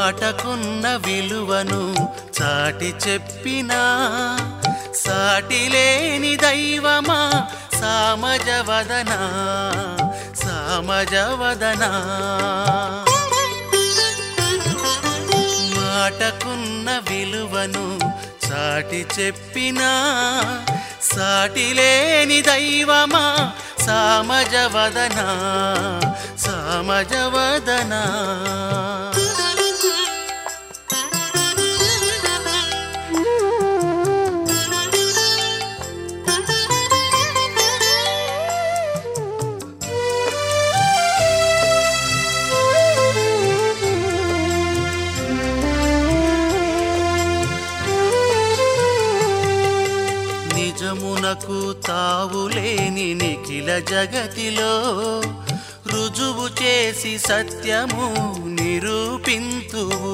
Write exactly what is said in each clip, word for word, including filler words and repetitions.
మాటకున్న విలువను చాటి చెప్పినా సాటి లేని దైవమా సామజవదనా సామజవదనా మాటకున్న విలువను చాటి చెప్పినా సాటి లేని దైవమా సామజవదనా సామజవదనా నిజమునకు తావులేని నిఖిల జగతిలో రుజువు చేసి సత్యము నిరూపింతువు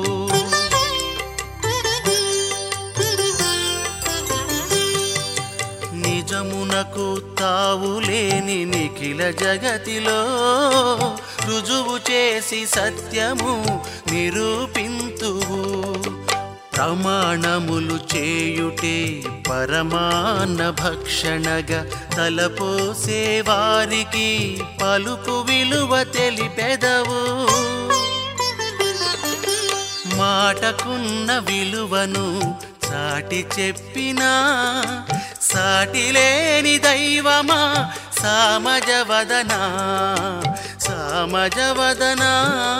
నిజమునకు తావులేని నిఖిల జగతిలో రుజువు చేసి సత్యము నిరూపింతువు ప్రమాణములు చేయుటే పరమాన్న భక్షణగా తలపోసే వారికి పలుకు విలువ తెలిపెదవు మాటకున్న విలువను చాటి చెప్పినా సాటి లేని దైవమా సామజవదనా సామజవదనా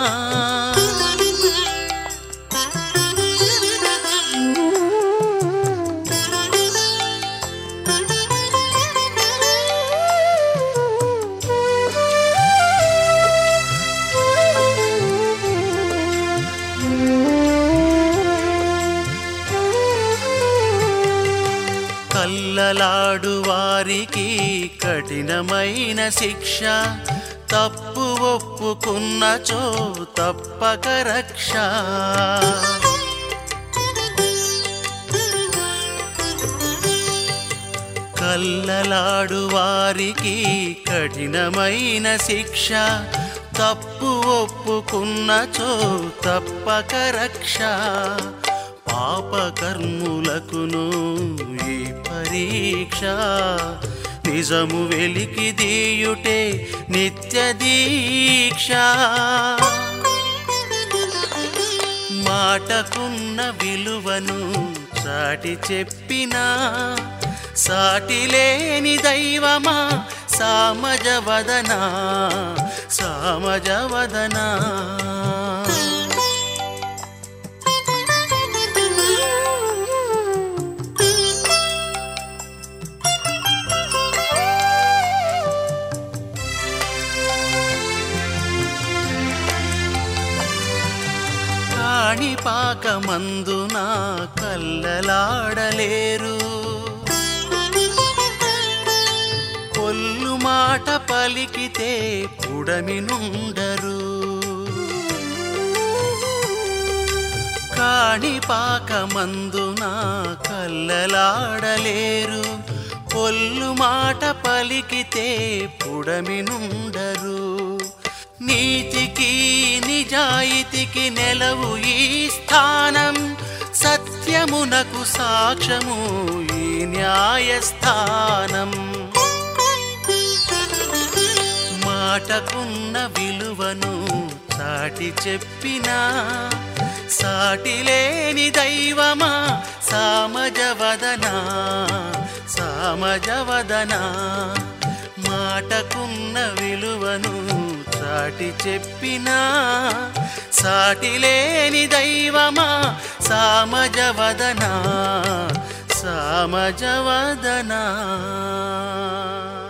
కల్లలాడు వారికి కఠినమైన శిక్ష తప్పు ఒప్పుకున్నచో తప్పక రక్ష కల్లలాడు వారికి కఠినమైన శిక్ష తప్పు ఒప్పుకున్నచో తప్పక రక్ష పాపకర్ములకును ఈ పరీక్ష నిజము వెలికి దీయుటే నిత్య దీక్ష మాటకున్న విలువను చాటి చెప్పినా సాటి లేని దైవమా సామజవదనా సామజవదనా కాణిపాకమందున కల్లలాడలేరు పొల్లు మాట పలికితే పుడమి నుండరు కాణిపాకమందున కల్లలాడలేరు పొల్లు మాట పలికితే పుడమి నుండరు నీతికి నిజాయితీకి నెలవు ఈ స్థానం సత్యమునకు సాక్ష్యము ఈ న్యాయస్థానం మాటకున్న విలువను చాటి చెప్పినా సాటి లేని దైవమా సామజవదనా సామజవదనా మాటకున్న విలువను చాటి చెప్పినా సాటి లేని దైవమా సామజవదనా సామజవదనా